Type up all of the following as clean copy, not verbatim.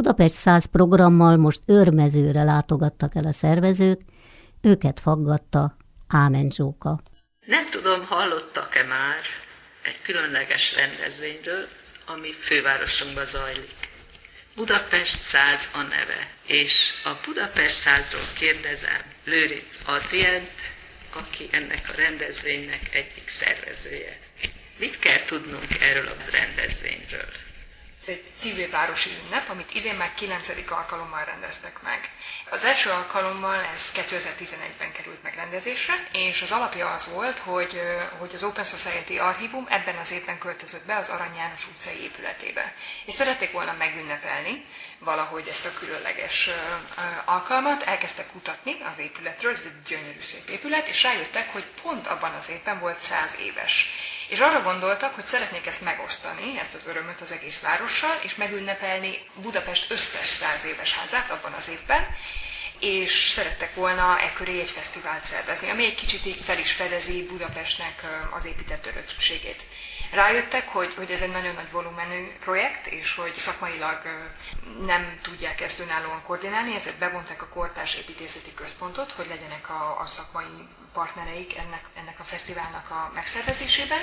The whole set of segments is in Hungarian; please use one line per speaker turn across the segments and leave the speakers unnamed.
Budapest 100 programmal most Őrmezőre látogattak el a szervezők, őket faggatta Ámen Zsóka.
Nem tudom, hallottak-e már egy különleges rendezvényről, ami fővárosunkban zajlik. Budapest 100 a neve, és a Budapest 100-ról kérdezem Lőrinc Adrient, aki ennek a rendezvénynek egyik szervezője. Mit kell tudnunk erről a rendezvényről?
Egy civil városi ünnep, amit idén már 9. alkalommal rendeztek meg. Az első alkalommal ez 2011-ben került megrendezésre, és az alapja az volt, hogy az Open Society Archívum ebben az évben költözött be az Arany János utcai épületébe. És szerették volna megünnepelni valahogy ezt a különleges alkalmat, elkezdtek kutatni az épületről, ez egy gyönyörű szép épület, és rájöttek, hogy pont abban az évben volt 100 éves. És arra gondoltak, hogy szeretnék ezt megosztani, ezt az örömöt az egész várossal, és megünnepelni Budapest összes 100 éves házát abban az évben, és szerettek volna ekköré egy fesztivált szervezni, ami egy kicsit így fel is fedezi Budapestnek az épített örökségét. Rájöttek, hogy ez egy nagyon nagy volumenű projekt, és hogy szakmailag nem tudják ezt önállóan koordinálni, ezért bevonták a Kortárs Építészeti Központot, hogy legyenek a szakmai partnereik ennek a fesztiválnak a megszervezésében,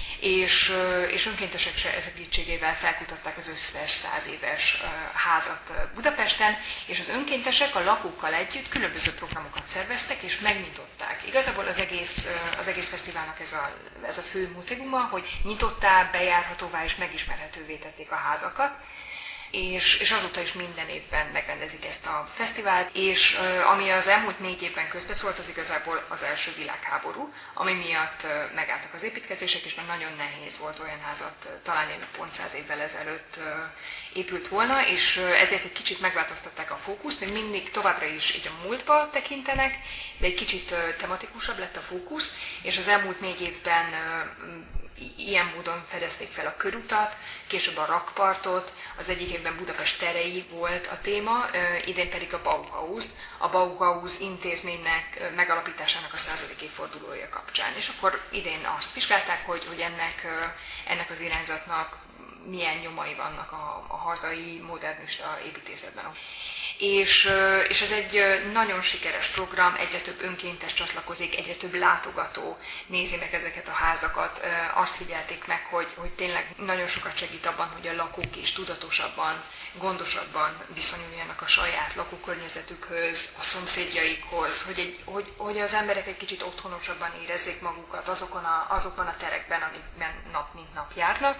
és önkéntesek segítségével felkutatták az összes 100 éves házat Budapesten, és az önkéntesek a lakókkal együtt különböző programokat szerveztek, és megnyitották. Igazából az egész fesztiválnak ez a fő motívuma, hogy nyitottá, bejárhatóvá és megismerhetővé tették a házakat, és azóta is minden évben megrendezik ezt a fesztivált, és ami az elmúlt 4 évben közbeszólt, az igazából az első világháború, ami miatt megálltak az építkezések, és már nagyon nehéz volt olyan házat találni, ami pont 100 évvel ezelőtt épült volna, és ezért egy kicsit megváltoztatták a fókuszt, még mindig továbbra is így a múltba tekintenek, de egy kicsit tematikusabb lett a fókusz, és az elmúlt 4 évben ilyen módon fedezték fel a körutat, később a rakpartot, az egyik évben Budapest terei volt a téma, idén pedig a Bauhaus. A Bauhaus intézménynek megalapításának a 100. évfordulója kapcsán. És akkor idén azt vizsgálták, hogy ennek az irányzatnak milyen nyomai vannak a hazai modernista építészetben. És ez egy nagyon sikeres program, egyre több önkéntes csatlakozik, egyre több látogató nézi meg ezeket a házakat. Azt figyelték meg, hogy tényleg nagyon sokat segít abban, hogy a lakók is tudatosabban, gondosabban viszonyuljanak a saját lakókörnyezetükhöz, a szomszédjaikhoz, hogy az emberek egy kicsit otthonosabban érezzék magukat azokban a terekben, amikben nap mint nap járnak.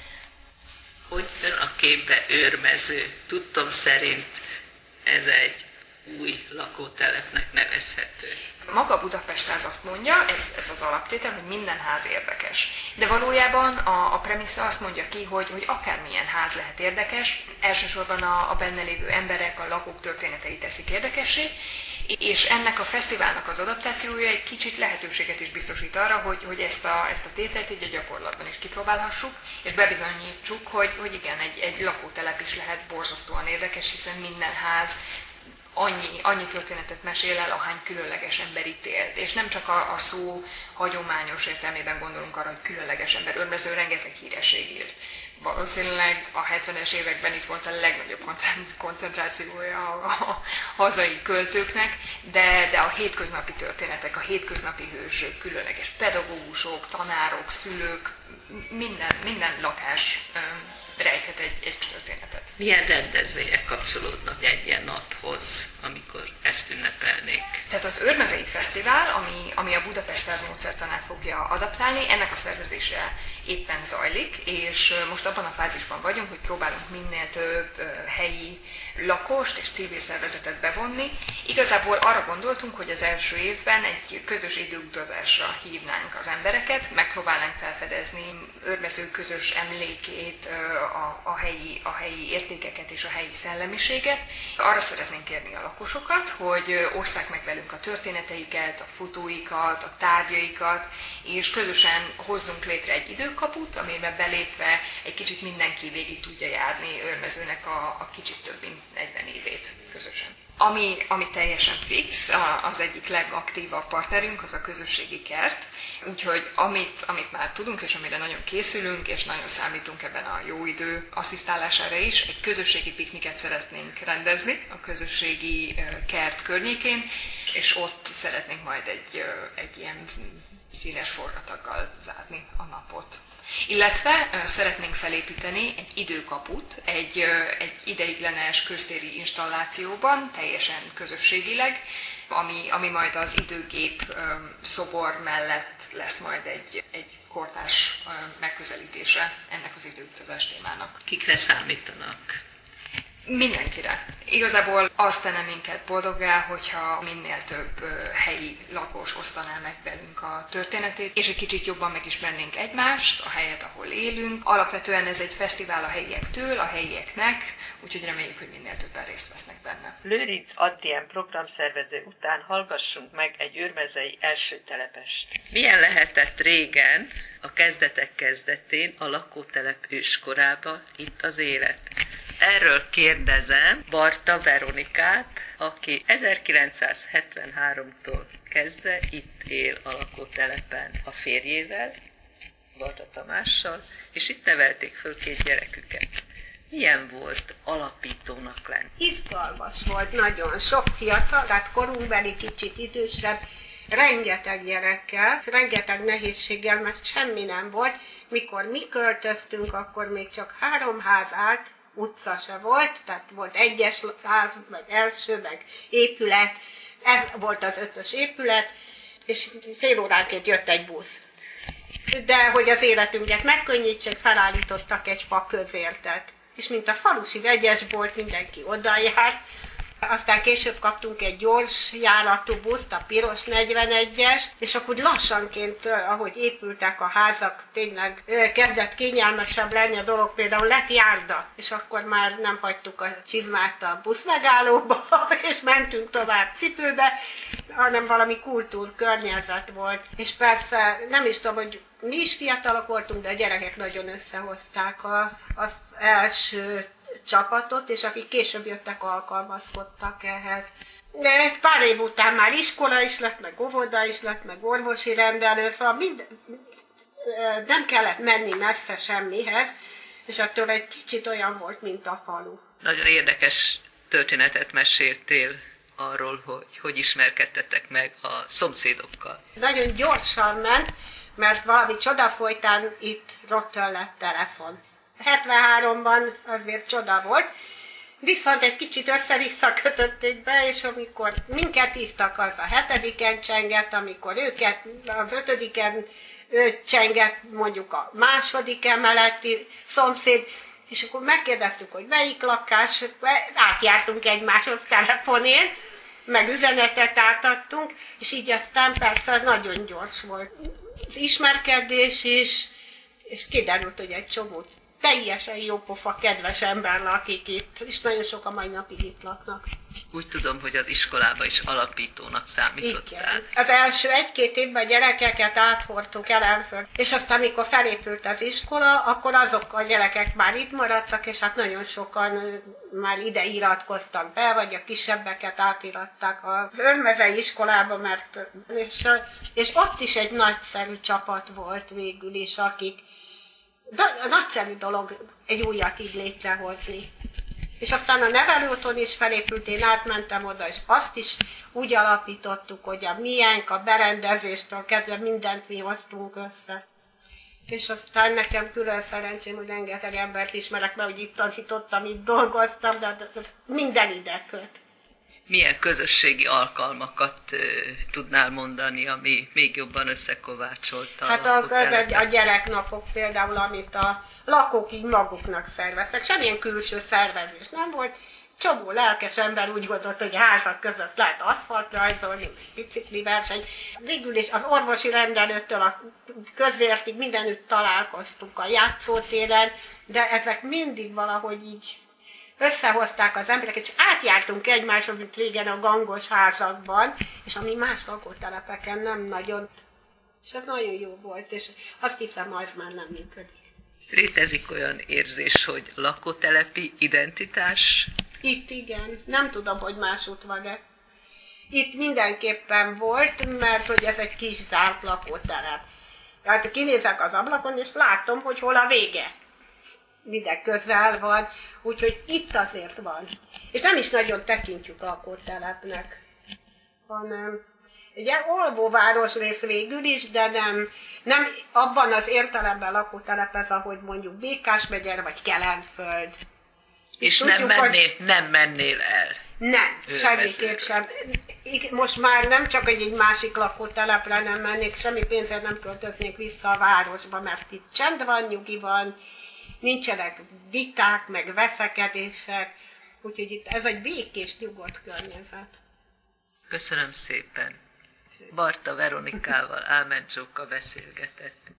Hogy jön a képbe Őrmező? Tudtom szerint ez egy új lakótelepnek nevezhető.
Maga Budapest 100 azt mondja, ez az alaptétel, hogy minden ház érdekes. De valójában a premissza azt mondja ki, hogy akármilyen ház lehet érdekes, elsősorban a benne lévő emberek, a lakók történetei teszik érdekessé, és ennek a fesztiválnak az adaptációja egy kicsit lehetőséget is biztosít arra, hogy ezt a tételt így a gyakorlatban is kipróbálhassuk, és bebizonyítsuk, hogy igen, egy lakótelep is lehet borzasztóan érdekes, hiszen minden ház annyi történetet mesél el, ahány különleges ember itt élt. És nem csak a szó hagyományos értelmében gondolunk arra, hogy különleges ember. Őrmező rengeteg híresség írt. Valószínűleg a 70-es években itt volt a legnagyobb koncentrációja a hazai költőknek, de a hétköznapi történetek, a hétköznapi hősök, különleges pedagógusok, tanárok, szülők, minden lakás rejthet egy történetet.
Milyen rendezvények kapcsolódnak egy ilyen naphoz, amikor ezt ünnepelnék?
Tehát az Őrmezői Fesztivál, ami a Budapest 100 módszertanát fogja adaptálni, ennek a szervezése éppen zajlik, és most abban a fázisban vagyunk, hogy próbálunk minél több helyi lakost és civil szervezetet bevonni. Igazából arra gondoltunk, hogy az első évben egy közös időutazásra hívnánk az embereket, megpróbálnánk felfedezni Őrmező közös emlékét, a helyi értékeket és a helyi szellemiséget. Arra szeretnénk kérni a lakosokat, hogy osszák meg velünk a történeteiket, a fotóikat, a tárgyaikat, és közösen hozzunk létre egy időkaput, amiben belépve egy kicsit mindenki végig tudja járni Őrmezőnek a kicsit több mint 40 évét közösen. Ami teljesen fix, az egyik legaktívabb partnerünk, az a közösségi kert. Úgyhogy amit már tudunk, és amire nagyon készülünk, és nagyon számítunk ebben a jó idő asszisztálására is, egy közösségi pikniket szeretnénk rendezni a közösségi kert környékén, és ott szeretnénk majd egy ilyen színes forgataggal zárni a napot. Illetve szeretnénk felépíteni egy időkaput, egy ideiglenes köztéri installációban, teljesen közösségileg, ami majd az időgép szobor mellett lesz majd egy kortárs megközelítése ennek az időutazás témának.
Kikre számítanak?
Mindenkire. Igazából azt tenne minket boldoggá, hogyha minél több helyi lakos osztaná meg velünk a történetét, és egy kicsit jobban megismernénk egymást, a helyet, ahol élünk. Alapvetően ez egy fesztivál a helyiektől, a helyieknek, úgyhogy reméljük, hogy minél többen részt vesznek benne.
Lőrinc Adrien programszervező után hallgassunk meg egy őrmezei első telepest.
Milyen lehetett régen, a kezdetek kezdetén, a lakótelep őskorába itt az élet? Erről kérdezem Barta Veronikát, aki 1973-tól kezdve itt él a lakótelepen a férjével, Barta Tamással, és itt nevelték föl 2 gyereküket. Milyen volt alapítónak lenni?
Izgalmas volt, nagyon sok fiatal, tehát korunkbeli kicsit idősebb, rengeteg gyerekkel, rengeteg nehézséggel, mert semmi nem volt. Mikor mi költöztünk, akkor még csak 3 ház állt, utca se volt, tehát volt 1-es ház, meg első, meg épület, ez volt az 5-ös épület, és fél óránként jött egy busz. De hogy az életünket megkönnyítsék, felállítottak egy fa közértet. És mint a falusi vegyesbolt, mindenki oda járt. Aztán később kaptunk egy gyors járatú buszt, a piros 41-es, és akkor lassanként, ahogy épültek a házak, tényleg kezdett kényelmesebb lenni a dolog, például lett járda, és akkor már nem hagytuk a csizmát a buszmegállóba, és mentünk tovább cipőbe, hanem valami kultúrkörnyezet volt. És persze nem is tudom, hogy mi is fiatalok voltunk, de a gyerekek nagyon összehozták az első csapatot, és akik később jöttek, alkalmazkodtak ehhez. De pár év után már iskola is lett, meg óvoda is lett, meg orvosi rendelő, szóval nem kellett menni messze semmihez, és attól egy kicsit olyan volt, mint a falu.
Nagyon érdekes történetet meséltél arról, hogy ismerkedtetek meg a szomszédokkal.
Nagyon gyorsan ment, mert valami csoda folytán itt rögtön lett telefon. 73-ban azért csoda volt, viszont egy kicsit össze-vissza kötötték be, és amikor minket hívtak, az a 7-en csengett, amikor őket az 5-en csengett mondjuk a második emeleti szomszéd, és akkor megkérdeztük, hogy melyik lakás, átjártunk egymáshoz telefonén, meg üzenetet átadtunk, és így aztán persze nagyon gyors volt az ismerkedés is, és kiderült, hogy egy csomó teljesen jópofa, kedves ember lakik itt, és nagyon sok a mai napig itt laknak.
Úgy tudom, hogy az iskolába is alapítónak számítottál.
Igen. Az első 1-2 évben a gyerekeket áthordtuk Elenföld, és aztán, amikor felépült az iskola, akkor azok a gyerekek már itt maradtak, és hát nagyon sokan már ide iratkoztak be, vagy a kisebbeket átiratták az örmezei iskolába, és ott is egy nagyszerű csapat volt végül is, akik nagyszerű dolog egy újat így létrehozni. És aztán a nevelőotthon is felépült, én átmentem oda, és azt is úgy alapítottuk, hogy a miénk, a berendezéstől kezdve mindent mi hoztunk össze. És aztán nekem külön szerencsém, hogy rengeteg embert ismerek, mert hogy itt tanítottam, itt dolgoztam, de minden ide köt.
Milyen közösségi alkalmakat tudnál mondani, ami még jobban összekovácsolta?
Hát a gyereknapok például, amit a lakók így maguknak szerveztek. Semmilyen külső szervezés nem volt. Csomó lelkes ember úgy gondolt, hogy a házak között lehet aszfalt rajzolni, bicikli verseny. Végül is az orvosi rendelőtől a közértig mindenütt találkoztunk a játszótéren, de ezek mindig valahogy így összehozták az embereket, és átjártunk egymásról, mint régen a gangos házakban, és ami más lakótelepeken nem nagyon. És ez nagyon jó volt, és azt hiszem, az már nem működik.
Létezik olyan érzés, hogy lakótelepi identitás?
Itt igen, nem tudom, hogy másút van-e. Itt mindenképpen volt, mert hogy ez egy kis zárt lakótelep. Tehát kinézek az ablakon, és látom, hogy hol a vége. Minden közel van, úgyhogy itt azért van. És nem is nagyon tekintjük lakótelepnek, hanem egy alvóváros rész végül is, de nem abban az értelemben lakótelep ez, ahogy mondjuk Békás-megyer vagy Kelenföld.
És
tudjuk,
nem mennél el.
Nem, semmiképp sem. Most már nem csak egy másik lakótelepre nem mennék, semmi pénzért nem költöznék vissza a városba, mert itt csend van, nyugi van, nincsenek viták, meg veszekedések, úgyhogy itt ez egy békés, nyugodt környezet.
Köszönöm szépen. Barta Veronikával Ámen Zsóka beszélgetett.